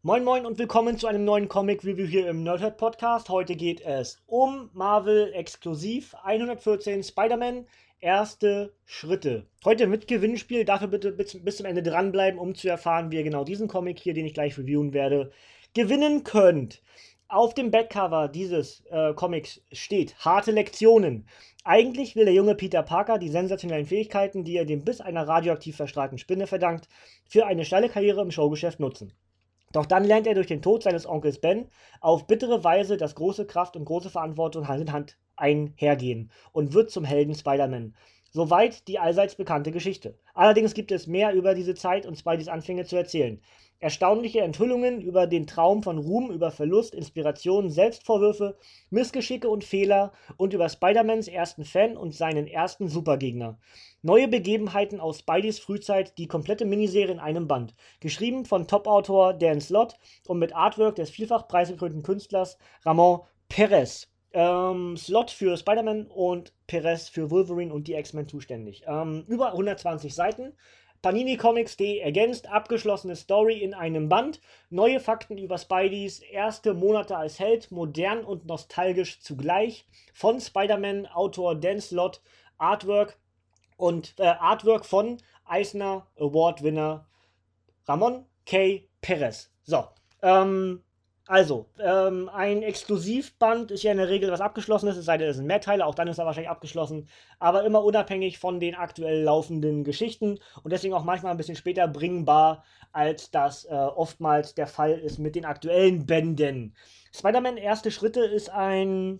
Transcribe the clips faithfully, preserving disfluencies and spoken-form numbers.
Moin Moin und willkommen zu einem neuen Comic-Review hier im Nerdhurt Podcast. Heute geht es um Marvel exklusiv hundertvierzehn Spider-Man, erste Schritte. Heute mit Gewinnspiel, dafür bitte bis, bis zum Ende dranbleiben, um zu erfahren, wie ihr genau diesen Comic hier, den ich gleich reviewen werde, gewinnen könnt. Auf dem Backcover dieses äh, Comics steht harte Lektionen. Eigentlich will der junge Peter Parker die sensationellen Fähigkeiten, die er dem Biss einer radioaktiv verstrahlten Spinne verdankt, für eine steile Karriere im Showgeschäft nutzen. Doch dann lernt er durch den Tod seines Onkels Ben auf bittere Weise, dass große Kraft und große Verantwortung Hand in Hand einhergehen und wird zum Helden Spider-Man. Soweit die allseits bekannte Geschichte. Allerdings gibt es mehr über diese Zeit und Spideys Anfänge zu erzählen. Erstaunliche Enthüllungen über den Traum von Ruhm, über Verlust, Inspiration, Selbstvorwürfe, Missgeschicke und Fehler und über Spider-Mans ersten Fan und seinen ersten Supergegner. Neue Begebenheiten aus Spideys Frühzeit, die komplette Miniserie in einem Band. Geschrieben von Top-Autor Dan Slott und mit Artwork des vielfach preisgekrönten Künstlers Ramon Perez. Ähm, Slott für Spider-Man und Perez für Wolverine und die X-Men zuständig. Ähm, über hundertzwanzig Seiten. Panini Comics punkt de ergänzt, abgeschlossene Story in einem Band, neue Fakten über Spideys erste Monate als Held, modern und nostalgisch zugleich, von Spider-Man, Autor Dan Slott, Artwork und äh, Artwork von Eisner Award-Winner Ramon K. Perez. So, ähm, also, ähm, ein Exklusivband ist ja in der Regel was Abgeschlossenes, es sei denn, es sind Mehrteile, auch dann ist er wahrscheinlich abgeschlossen, aber immer unabhängig von den aktuell laufenden Geschichten und deswegen auch manchmal ein bisschen später bringbar, als das äh, oftmals der Fall ist mit den aktuellen Bänden. Spider-Man Erste Schritte ist ein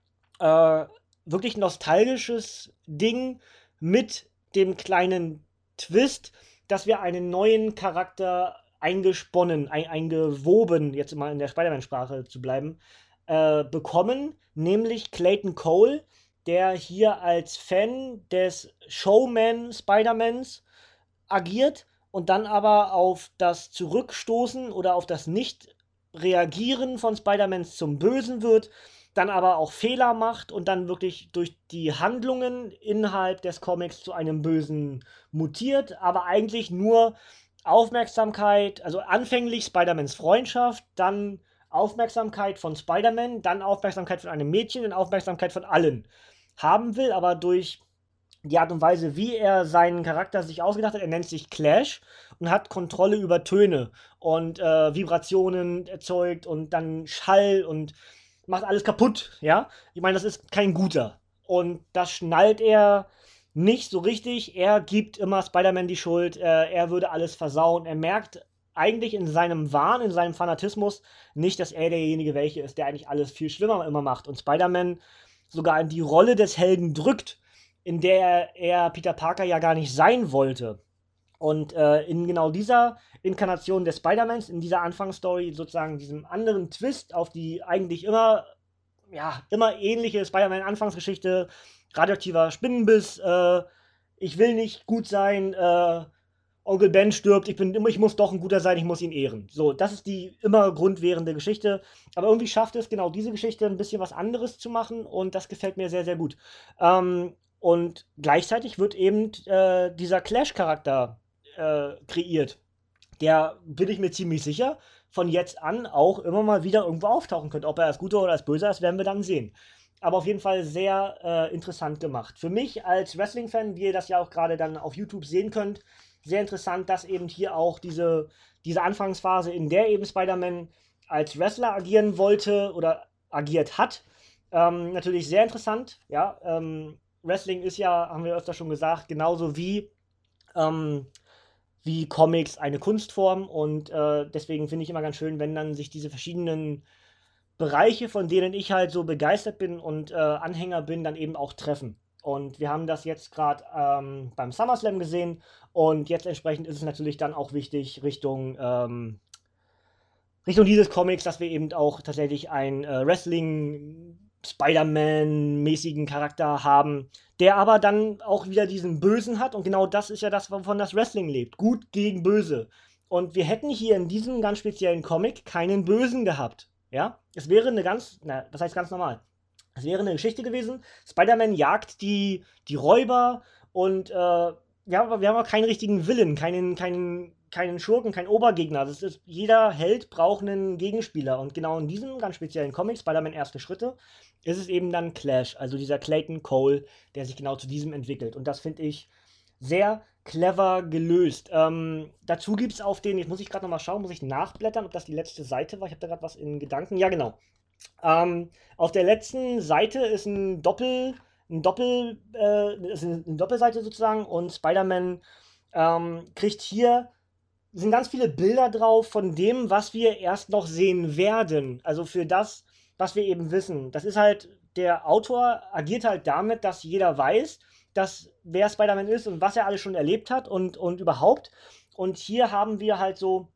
äh, wirklich nostalgisches Ding mit dem kleinen Twist, dass wir einen neuen Charakter eingesponnen, ein, eingewoben, jetzt immer in der Spider-Man-Sprache zu bleiben, äh, bekommen, nämlich Clayton Cole, der hier als Fan des Showman Spider-Mans agiert und dann aber auf das Zurückstoßen oder auf das Nicht-Reagieren von Spider-Mans zum Bösen wird, dann aber auch Fehler macht und dann wirklich durch die Handlungen innerhalb des Comics zu einem Bösen mutiert, aber eigentlich nur Aufmerksamkeit, also anfänglich Spider-Mans Freundschaft, dann Aufmerksamkeit von Spider-Man, dann Aufmerksamkeit von einem Mädchen und Aufmerksamkeit von allen haben will, aber durch die Art und Weise, wie er seinen Charakter sich ausgedacht hat, er nennt sich Clash und hat Kontrolle über Töne und äh, Vibrationen erzeugt und dann Schall und macht alles kaputt, ja? Ich meine, das ist kein guter. Und das schnallt er nicht so richtig. Er gibt immer Spider-Man die Schuld. Äh, er würde alles versauen. Er merkt eigentlich in seinem Wahn, in seinem Fanatismus nicht, dass er derjenige welche ist, der eigentlich alles viel schlimmer immer macht. Und Spider-Man sogar in die Rolle des Helden drückt, in der er Peter Parker ja gar nicht sein wollte. Und äh, in genau dieser Inkarnation des Spider-Mans, in dieser Anfangsstory, sozusagen diesem anderen Twist auf die eigentlich immer, ja, immer ähnliche Spider-Man-Anfangsgeschichte, radioaktiver Spinnenbiss, äh, ich will nicht gut sein, äh, Onkel Ben stirbt, ich, bin, ich muss doch ein guter sein, ich muss ihn ehren. So, das ist die immer grundwährende Geschichte. Aber irgendwie schafft es genau diese Geschichte ein bisschen was anderes zu machen und das gefällt mir sehr, sehr gut. Ähm, und gleichzeitig wird eben äh, dieser Clash-Charakter äh, kreiert, der, bin ich mir ziemlich sicher, von jetzt an auch immer mal wieder irgendwo auftauchen könnte. Ob er als guter oder als böser ist, werden wir dann sehen. Aber auf jeden Fall sehr äh, interessant gemacht. Für mich als Wrestling-Fan, wie ihr das ja auch gerade dann auf YouTube sehen könnt, sehr interessant, dass eben hier auch diese, diese Anfangsphase, in der eben Spider-Man als Wrestler agieren wollte oder agiert hat, ähm, natürlich sehr interessant. Ja, ähm, Wrestling ist ja, haben wir öfter schon gesagt, genauso wie ähm, wie Comics eine Kunstform und äh, deswegen finde ich immer ganz schön, wenn dann sich diese verschiedenen Bereiche, von denen ich halt so begeistert bin und äh, Anhänger bin, dann eben auch treffen. Und wir haben das jetzt gerade ähm, beim SummerSlam gesehen und jetzt entsprechend ist es natürlich dann auch wichtig Richtung ähm, Richtung dieses Comics, dass wir eben auch tatsächlich einen äh, Wrestling Spider-Man-mäßigen Charakter haben, der aber dann auch wieder diesen Bösen hat und genau das ist ja das, wovon das Wrestling lebt. Gut gegen Böse. Und wir hätten hier in diesem ganz speziellen Comic keinen Bösen gehabt. Ja? Es wäre eine ganz, na, das heißt ganz normal. Es wäre eine Geschichte gewesen, Spider-Man jagt die, die Räuber und äh, ja, aber wir haben auch keinen richtigen Willen, keinen, keinen keinen Schurken, keinen Obergegner. Das ist, jeder Held braucht einen Gegenspieler. Und genau in diesem ganz speziellen Comic, Spider-Man Erste Schritte, ist es eben dann Clash, also dieser Clayton Cole, der sich genau zu diesem entwickelt. Und das finde ich sehr clever gelöst. Ähm, dazu gibt es auf den, jetzt muss ich gerade nochmal schauen, muss ich nachblättern, ob das die letzte Seite war. Ich habe da gerade was in Gedanken. Ja, genau. Ähm, auf der letzten Seite ist ein Doppel, ein Doppel, äh, ist eine Doppelseite sozusagen und Spider-Man ähm, kriegt hier, sind ganz viele Bilder drauf von dem, was wir erst noch sehen werden. Also für das, was wir eben wissen. Das ist halt, der Autor agiert halt damit, dass jeder weiß, dass wer Spider-Man ist und was er alles schon erlebt hat und, und überhaupt. Und hier haben wir halt so,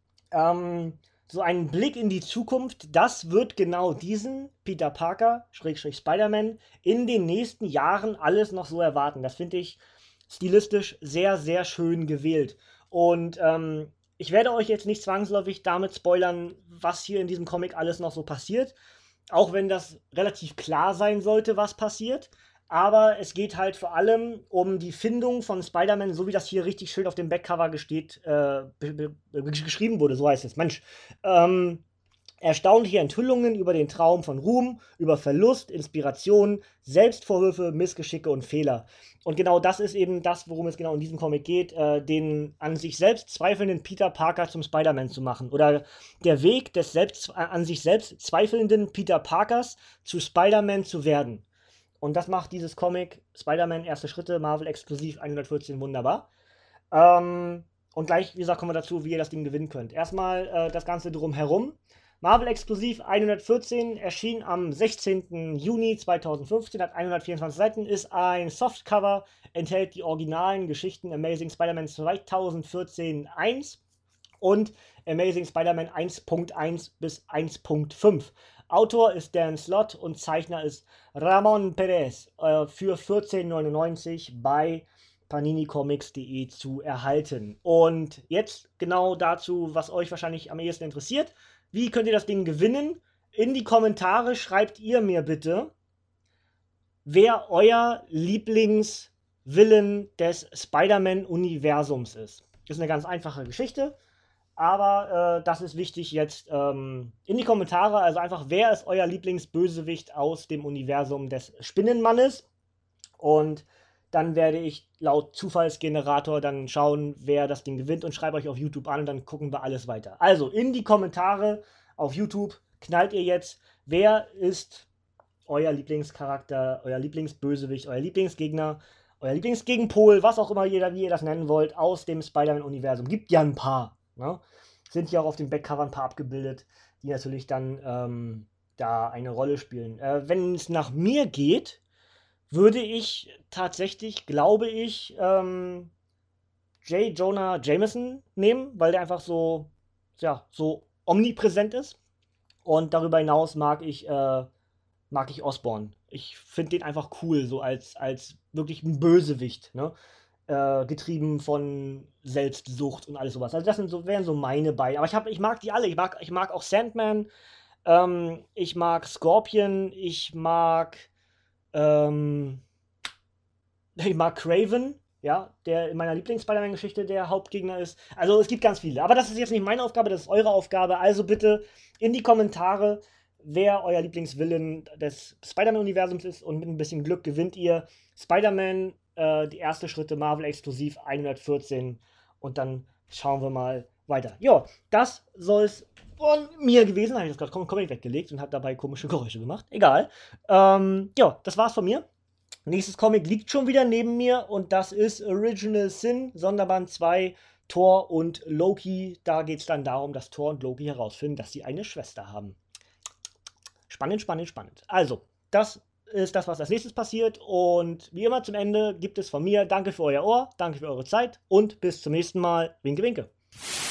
ähm, so einen Blick in die Zukunft. Das wird genau diesen Peter Parker, Schrägstrich Spider-Man, in den nächsten Jahren alles noch so erwarten. Das finde ich stilistisch sehr, sehr schön gewählt. Und ähm, ich werde euch jetzt nicht zwangsläufig damit spoilern, was hier in diesem Comic alles noch so passiert. Auch wenn das relativ klar sein sollte, was passiert. Aber es geht halt vor allem um die Findung von Spider-Man, so wie das hier richtig schön auf dem Backcover gesteht, äh, geschrieben wurde, so heißt es. Mensch, ähm, erstaunliche Enthüllungen über den Traum von Ruhm, über Verlust, Inspiration, Selbstvorwürfe, Missgeschicke und Fehler. Und genau das ist eben das, worum es genau in diesem Comic geht, äh, den an sich selbst zweifelnden Peter Parker zum Spider-Man zu machen. Oder der Weg des selbst, an sich selbst zweifelnden Peter Parkers zu Spider-Man zu werden. Und das macht dieses Comic Spider-Man Erste Schritte, Marvel exklusiv hundertvierzehn wunderbar. Ähm, und gleich, wie gesagt, kommen wir dazu, wie ihr das Ding gewinnen könnt. Erstmal äh, das Ganze drumherum. Marvel exklusiv hundertvierzehn, erschien am sechzehnten Juni zweitausendfünfzehn, hat hundertvierundzwanzig Seiten, ist ein Softcover, enthält die originalen Geschichten Amazing Spider-Man zweitausendvierzehn eins und Amazing Spider-Man eins Punkt eins bis eins Punkt fünf. Autor ist Dan Slott und Zeichner ist Ramon Perez, äh, für vierzehn neunundneunzig bei paninicomics punkt de zu erhalten. Und jetzt genau dazu, was euch wahrscheinlich am ehesten interessiert. Wie könnt ihr das Ding gewinnen? In die Kommentare schreibt ihr mir bitte, wer euer Lieblingsvillain des Spider-Man-Universums ist. Das ist eine ganz einfache Geschichte. Aber äh, das ist wichtig jetzt ähm, in die Kommentare. Also einfach, wer ist euer Lieblingsbösewicht aus dem Universum des Spinnenmannes? Und dann werde ich laut Zufallsgenerator dann schauen, wer das Ding gewinnt und schreibe euch auf YouTube an und dann gucken wir alles weiter. Also in die Kommentare auf YouTube knallt ihr jetzt, wer ist euer Lieblingscharakter, euer Lieblingsbösewicht, euer Lieblingsgegner, euer Lieblingsgegenpol, was auch immer jeder, wie ihr das nennen wollt, aus dem Spider-Man-Universum. Gibt ja ein paar. Ne? Sind hier auch auf dem Backcover ein paar abgebildet, die natürlich dann ähm, da eine Rolle spielen. Äh, wenn es nach mir geht, würde ich tatsächlich, glaube ich, ähm, J. Jonah Jameson nehmen, weil der einfach so, ja, so omnipräsent ist. Und darüber hinaus mag ich, äh, mag ich Osborn. Ich finde den einfach cool, so als, als wirklich ein Bösewicht, ne? Äh, getrieben von Selbstsucht und alles sowas. Also das sind so, wären so meine beiden. Aber ich, hab, ich mag die alle. Ich mag, ich mag auch Sandman. Ähm, ich mag Scorpion. Ich mag ähm, ich mag Craven, ja, der in meiner Lieblings-Spider-Man-Geschichte der Hauptgegner ist. Also es gibt ganz viele. Aber das ist jetzt nicht meine Aufgabe, das ist eure Aufgabe. Also bitte in die Kommentare, wer euer Lieblingsvillain des Spider-Man-Universums ist. Und mit ein bisschen Glück gewinnt ihr Spider-Man, äh, die erste Schritte Marvel exklusiv hundertvierzehn. Und dann schauen wir mal weiter. Jo, das soll es von mir gewesen. Habe ich das gerade komplett weggelegt und habe dabei komische Geräusche gemacht. Egal. Ähm, ja, das war's von mir. Nächstes Comic liegt schon wieder neben mir und das ist Original Sin, Sonderband zwei, Thor und Loki. Da geht es dann darum, dass Thor und Loki herausfinden, dass sie eine Schwester haben. Spannend, spannend, spannend. Also, das ist das, was als nächstes passiert. Und wie immer zum Ende gibt es von mir Danke für euer Ohr, danke für eure Zeit und bis zum nächsten Mal. Winke, winke.